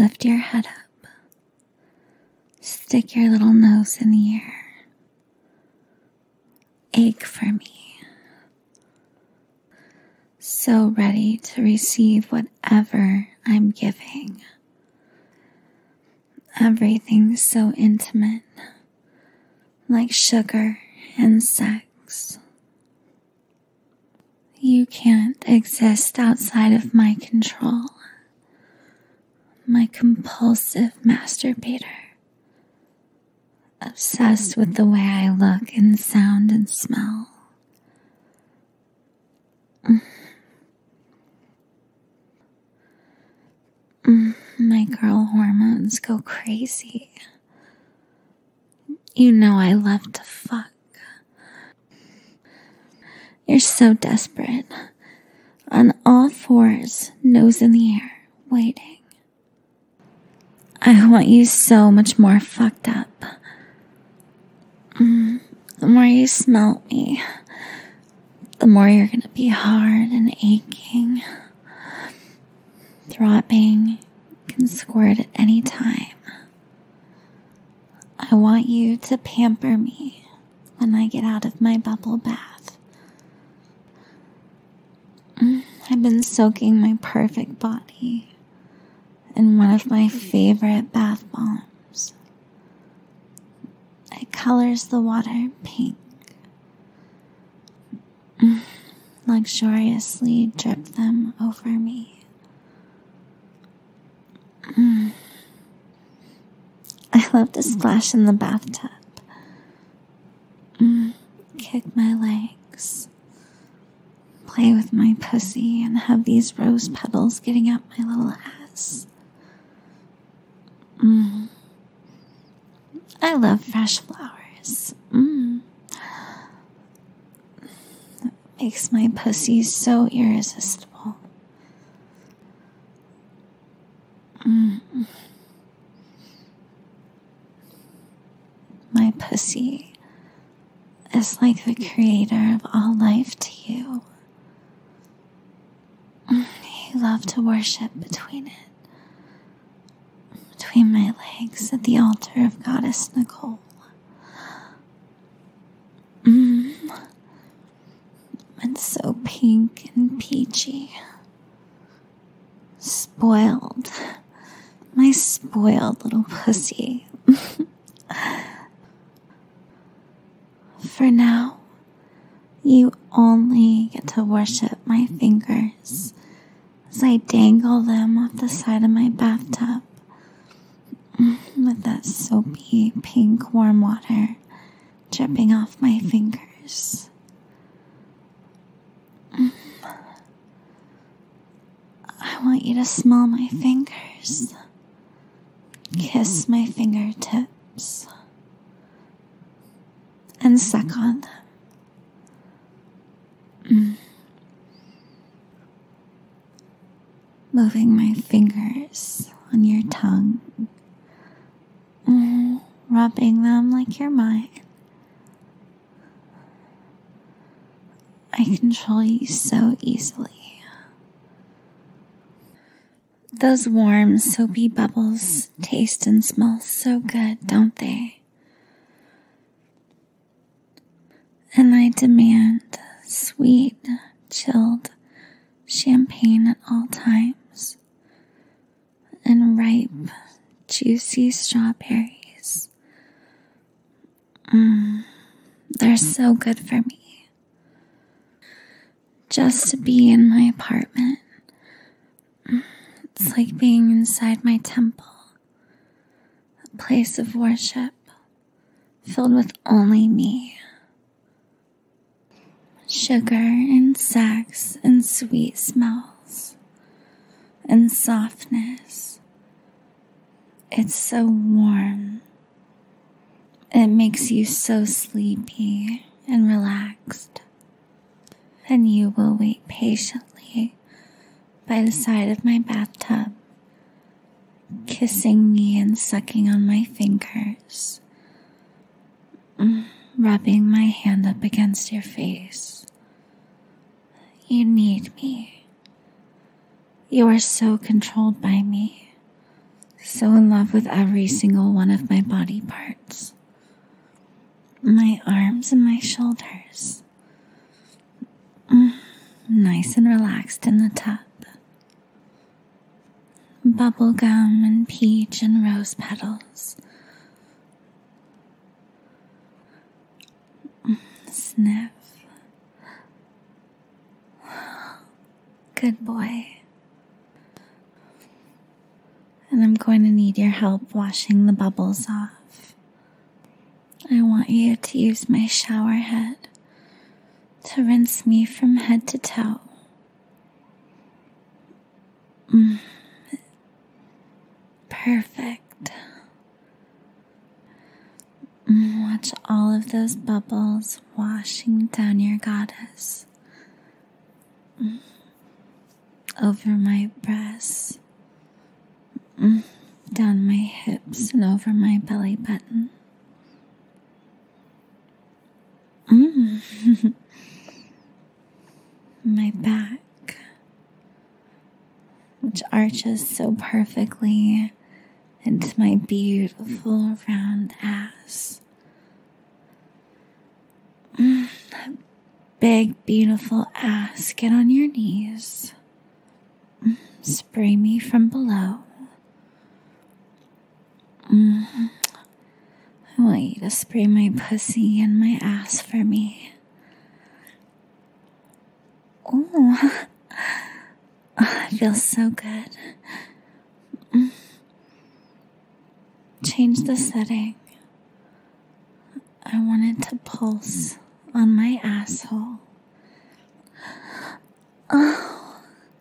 lift your head up. Stick your little nose in the air. Ache for me. So ready to receive whatever I'm giving. Everything's so intimate, like sugar and sex. You can't exist outside of my control. My compulsive masturbator. Obsessed with the way I look and sound and smell. My girl hormones go crazy. You know I love to fuck. You're so desperate. On all fours, nose in the air, waiting. I want you so much more fucked up. The more you smell me, the more you're gonna be hard and aching. Throbbing, can squirt at any time. I want you to pamper me when I get out of my bubble bath. I've been soaking my perfect body in one of my favorite bath bombs. It colors the water pink. Luxuriously drip them over me. I love to splash in the bathtub. Kick my legs. Play with my pussy and have these rose petals getting up my little ass. I love fresh flowers. It makes my pussy so irresistible. My pussy is like the creator of all life to you. You love to worship between my legs at the altar of Goddess Nicole. It's so pink and peachy. Spoiled. My spoiled little pussy. For now, you only get to worship my fingers as I dangle them off the side of my bathtub with that soapy pink warm water dripping off my fingers. I want you to smell my fingers, kiss my fingertips, and suck on them. Moving my fingers on your tongue, rubbing them like you're mine. I control you so easily. Those warm, soapy bubbles taste and smell so good, don't they? And I demand sweet, chilled champagne at all times, and ripe, juicy strawberries. They're so good for me. Just to be in my apartment, it's like being inside my temple, a place of worship filled with only me. Sugar and sex and sweet smells and softness. It's so warm. It makes you so sleepy and relaxed. And you will wait patiently by the side of my bathtub, kissing me and sucking on my fingers, rubbing my hand up against your face. You need me. You are so controlled by me, So in love with every single one of my body parts. My arms and my shoulders. Nice and relaxed in the tub. Bubblegum and peach and rose petals. Sniff. Good boy. And I'm going to need your help washing the bubbles off. I want you to use my shower head to rinse me from head to toe. Perfect. Watch all of those bubbles washing down your goddess. Over my breasts. Down my hips and over my belly button. My back, which arches so perfectly into my beautiful round ass. That big, beautiful ass. Get on your knees. Spray me from below. I want you to spray my pussy and my ass for me. Oh, it feels so good. Change the setting. I want it to pulse on my asshole. Oh,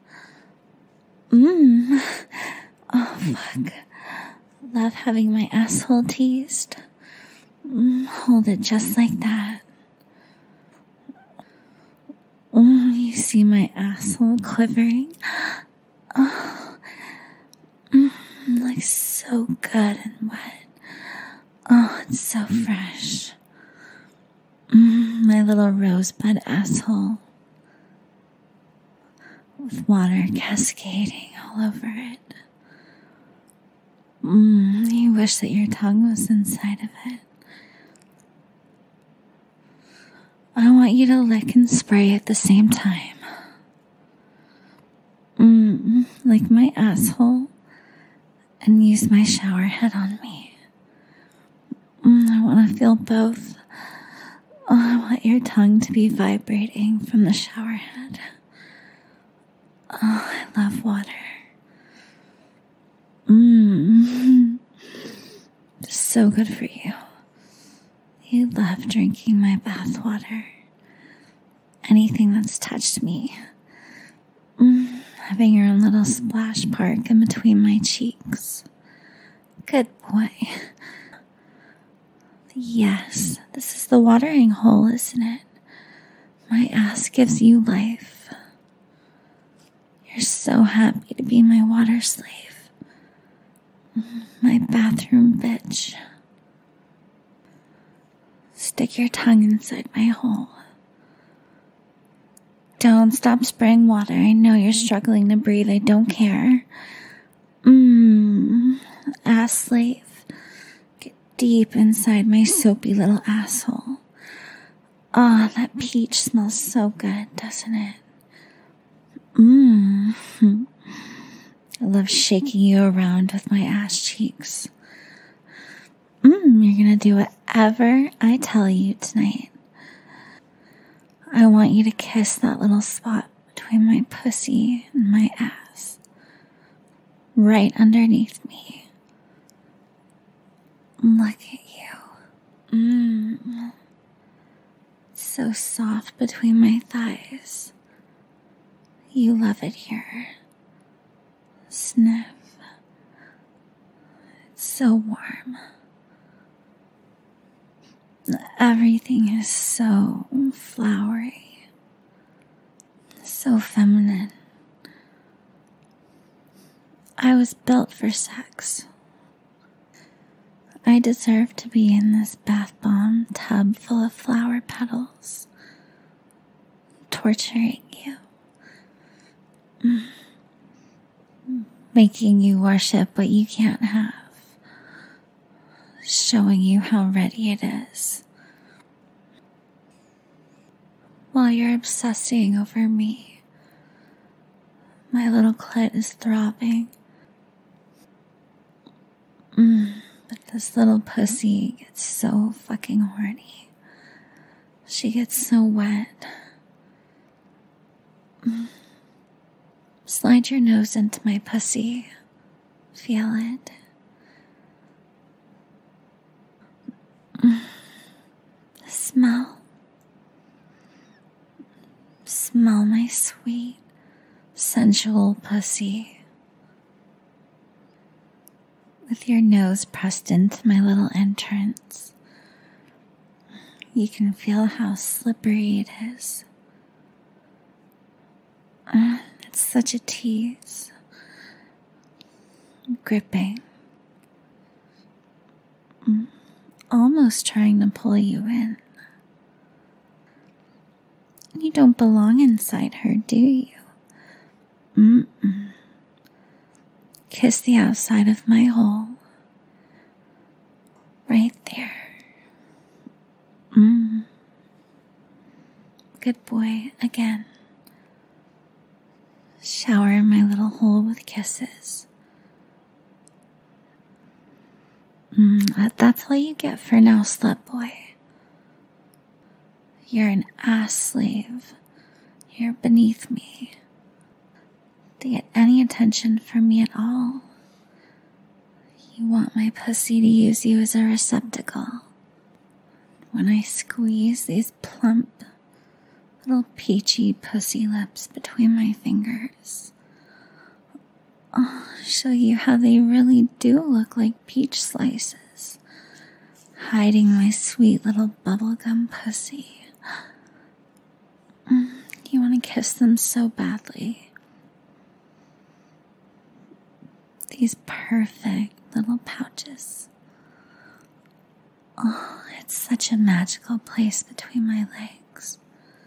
fuck. Love having my asshole teased. Hold it just like that. Oh, you see my asshole quivering? Oh, looks so good and wet. Oh, it's so fresh. My little rosebud asshole with water cascading all over it. You wish that your tongue was inside of it. I want you to lick and spray at the same time. Lick my asshole and use my shower head on me. I want to feel both. Oh, I want your tongue to be vibrating from the shower head. Oh, I love water. So good for you. You love drinking my bath water. Anything that's touched me. Having your own little splash park in between my cheeks. Good boy. Yes, this is the watering hole, isn't it? My ass gives you life. You're so happy to be my water slave. My bathroom bitch. Stick your tongue inside my hole. Don't stop spraying water. I know you're struggling to breathe. I don't care. Ass slave. Get deep inside my soapy little asshole. Ah, that peach smells so good, doesn't it? I love shaking you around with my ass cheeks. You're gonna do whatever I tell you tonight. I want you to kiss that little spot between my pussy and my ass. Right underneath me. Look at you. So soft between my thighs. You love it here. Sniff. It's so warm. Everything is so flowery, so feminine. I was built for sex. I deserve to be in this bath bomb tub full of flower petals, torturing you. making you worship what you can't have, showing you how ready it is. While you're obsessing over me, my little clit is throbbing. But this little pussy gets so fucking horny. She gets so wet. Slide your nose into my pussy. Feel it. Smell. Smell my sweet, sensual pussy. With your nose pressed into my little entrance, you can feel how slippery it is. It's such a tease. Gripping. Almost trying to pull you in. You don't belong inside her, do you? Kiss the outside of my hole. Right there. Good boy, again. Shower my little hole with kisses. That's all you get for now, slut boy. You're an ass slave. You're beneath me. To get any attention from me at all, you want my pussy to use you as a receptacle. When I squeeze these plump, little peachy pussy lips between my fingers, I'll show you how they really do look like peach slices, hiding my sweet little bubblegum pussy. You want to kiss them so badly. These perfect little pouches. Oh, it's such a magical place between my legs.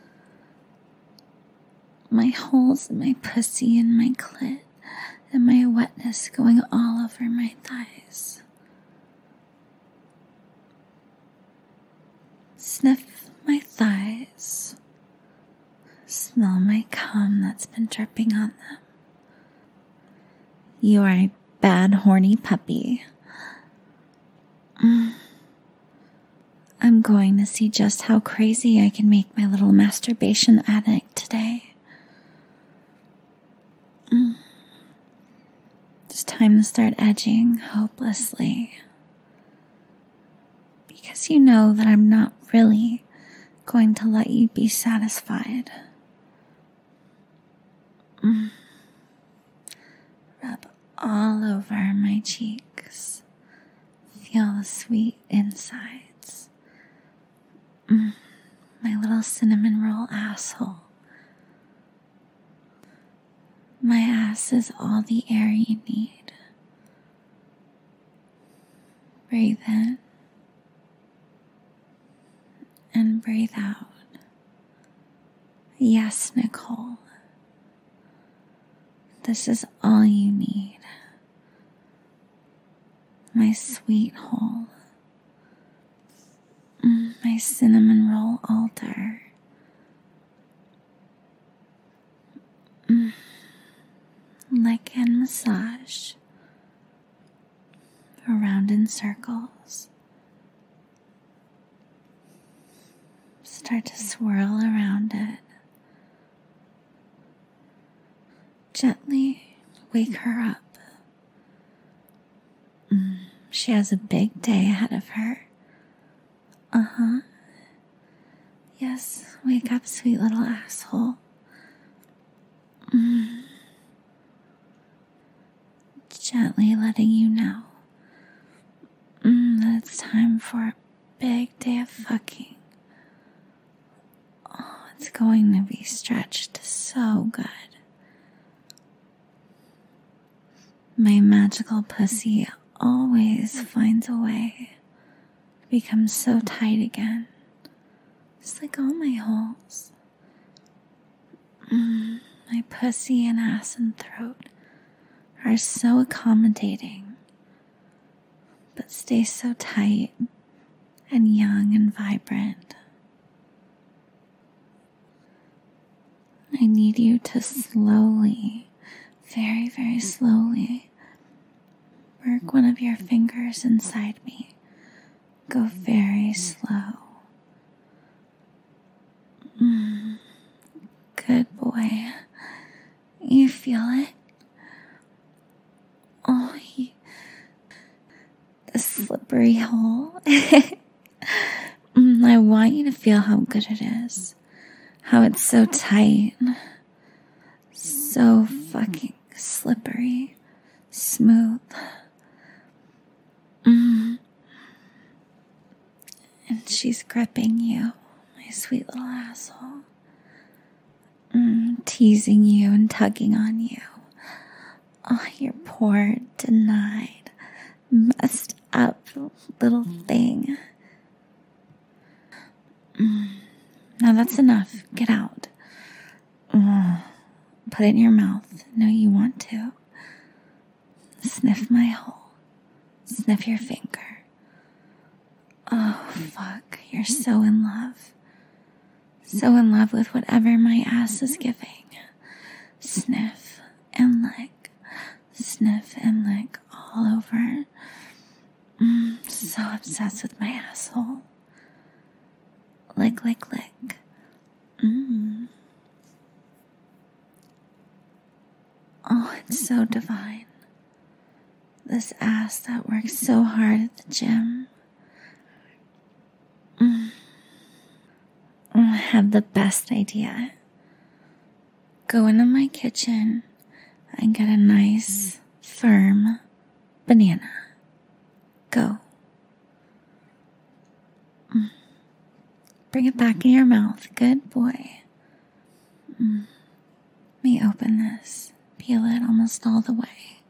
My holes in my pussy and my clit, and my wetness going all over my thighs. Sniff my thighs. Smell my cum that's been dripping on them. You are a bad, horny puppy. I'm going to see just how crazy I can make my little masturbation addict today. It's time to start edging hopelessly. Because you know that I'm not really going to let you be satisfied. Rub all over my cheeks. Feel the sweet insides. My little cinnamon roll asshole. My ass is all the air you need. Breathe in and breathe out. Yes, Nicole. This is all you need. My sweet hole. My cinnamon roll altar. Lick and massage. Around in circles. Start to swirl around it. Gently wake her up. She has a big day ahead of her. Yes, wake up, sweet little asshole. Gently letting you know that it's time for a big day of fucking. Oh, it's going to be stretched so good. My magical pussy always finds a way to become so tight again. Just like all my holes. My pussy and ass and throat are so accommodating, but stay so tight and young and vibrant. I need you to slowly, very, very slowly, work one of your fingers inside me. Go very slow. Good boy. You feel it? Oh, the slippery hole. I want you to feel how good it is. How it's so tight. So fucking slippery. Smooth. And she's gripping you, my sweet little asshole. Teasing you and tugging on you. Oh, your poor, denied, messed up little thing. Now that's enough. Get out. Put it in your mouth. No, you want to. Sniff my hole. Sniff your finger. Oh, fuck. You're so in love. So in love with whatever my ass is giving. Sniff and lick. Sniff and lick all over. So obsessed with my asshole. Lick, lick, lick. Oh, it's so divine. This ass that works so hard at the gym. I have the best idea. Go into my kitchen and get a nice, firm banana. Go. Bring it back in your mouth. Good boy. Let me open this. Peel it almost all the way.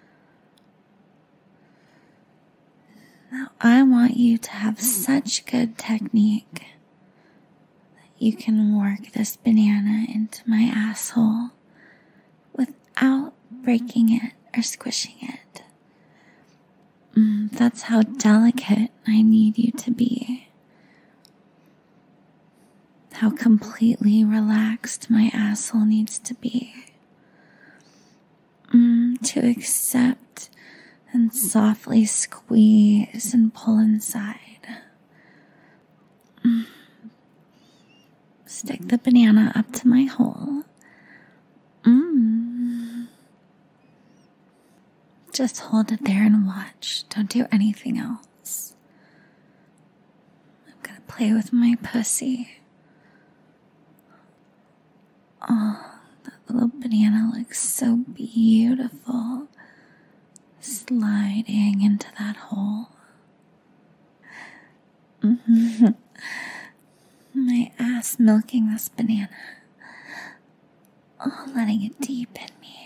Now I want you to have such good technique that you can work this banana into my asshole without breaking it or squishing it. That's how delicate I need you to be. How completely relaxed my asshole needs to be. To accept and softly squeeze and pull inside. Stick the banana up to my hole. Just hold it there and watch. Don't do anything else. I'm gonna play with my pussy. Oh, that little banana looks so beautiful. Sliding into that hole. My ass milking this banana. Oh, letting it deep in me.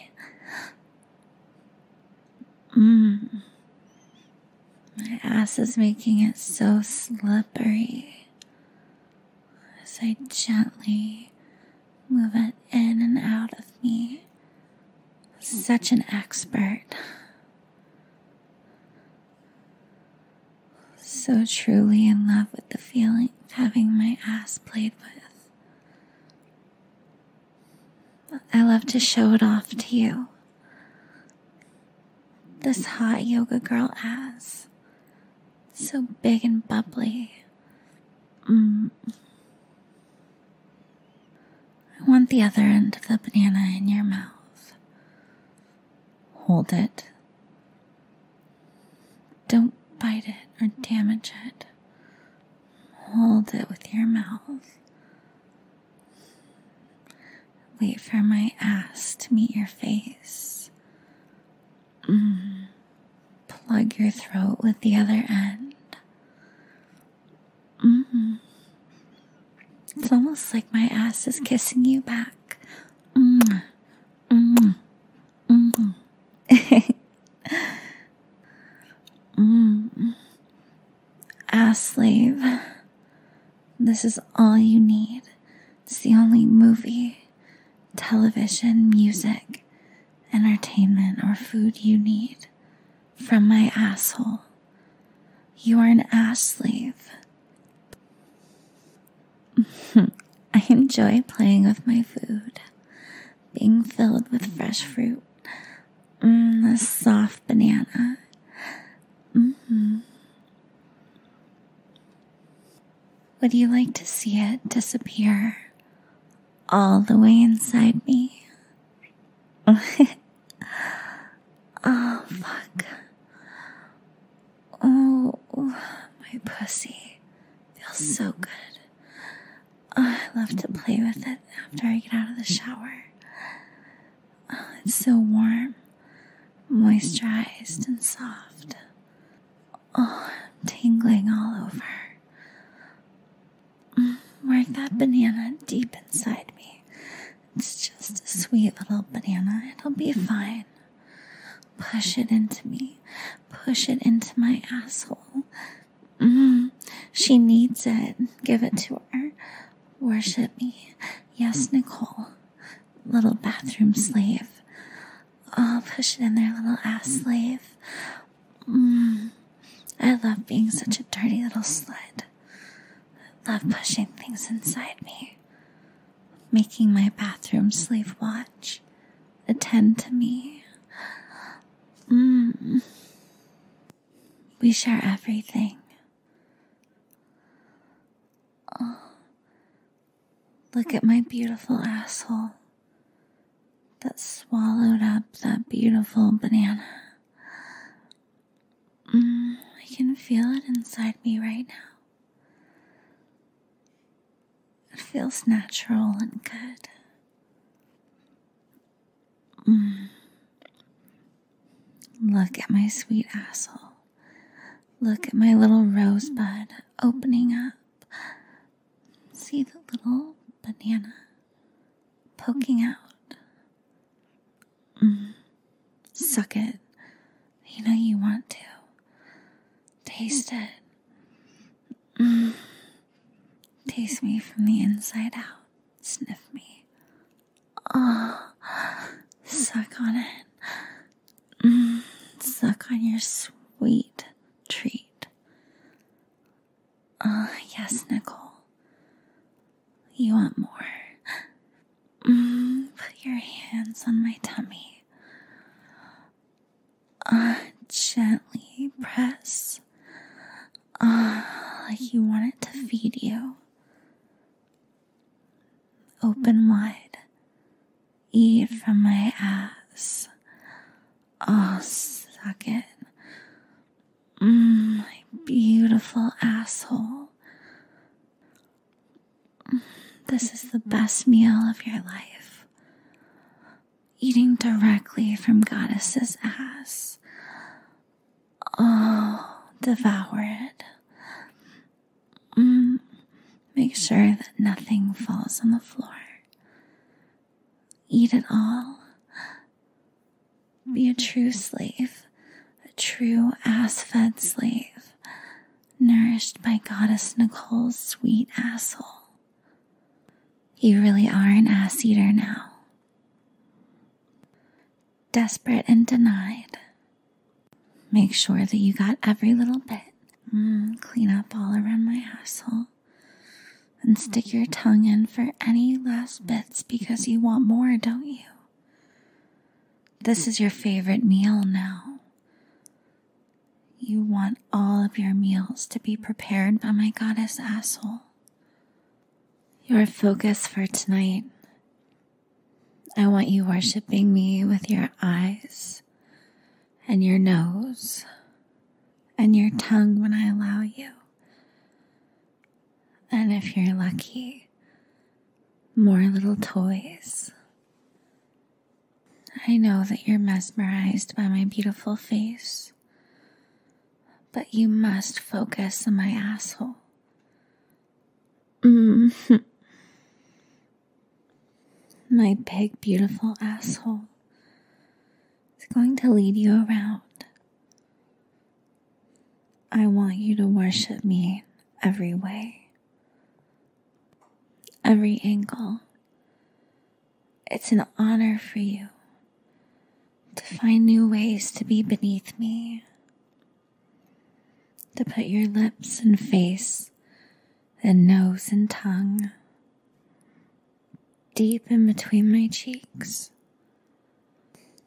My ass is making it so slippery as I gently move it in and out of me. Such an expert. So truly in love with the feeling of having my ass played with. I love to show it off to you. This hot yoga girl ass. So big and bubbly. I want the other end of the banana in your mouth. Hold it. Don't bite it or damage it. Hold it with your mouth. Wait for my ass to meet your face. Plug your throat with the other end. It's almost like my ass is kissing you back. Ass slave. This is all you need. It's the only movie, television, music, entertainment, or food you need from my asshole. You are an ass slave. I enjoy playing with my food, being filled with fresh fruit, a soft banana. Would you like to see it disappear all the way inside me? Oh, fuck. Oh, my pussy feels so good. Oh, I love to play with it after I get out of the shower. Oh, it's so warm, moisturized, and soft. Oh, I'm tingling all over. Work that banana deep inside me. It's just a sweet little banana. It'll be fine. Push it into me. Push it into my asshole. She needs it. Give it to her. Worship me. Yes, Nicole. Little bathroom slave. Oh, push it in there, little ass slave. I love being such a dirty little slut. I love pushing things inside me. Making my bathroom slave watch. Attend to me. We share everything. Oh, look at my beautiful asshole that swallowed up that beautiful banana. I can feel it inside me right now. It feels natural and good. Look at my sweet asshole. Look at my little rosebud opening up. See the little banana poking out. Suck it. You know you want to. Taste it. Taste me from the inside out. Sniff me. Oh, suck on it. Suck on your sweet treat. Oh, yes, Nicole. You want more? Put your hands on my tummy. Gently press. Like you want it to feed you. Open wide. Eat from my ass. Oh, suck it. My beautiful asshole. This is the best meal of your life. Eating directly from Goddess's ass. Oh, devour it. Make sure that nothing falls on the floor. Eat it all. Be a true slave, a true ass-fed slave, nourished by Goddess Nicole's sweet asshole. You really are an ass eater now. Desperate and denied. Make sure that you got every little bit. Clean up all around my asshole. And stick your tongue in for any last bits because you want more, don't you? This is your favorite meal now. You want all of your meals to be prepared by my goddess asshole. Your focus for tonight. I want you worshiping me with your eyes and your nose and your tongue when I allow you. And if you're lucky, more little toys. I know that you're mesmerized by my beautiful face, but you must focus on my asshole. My big, beautiful asshole is going to lead you around. I want you to worship me every way. Every angle. It's an honor for you find new ways to be beneath me, to put your lips and face and nose and tongue deep in between my cheeks.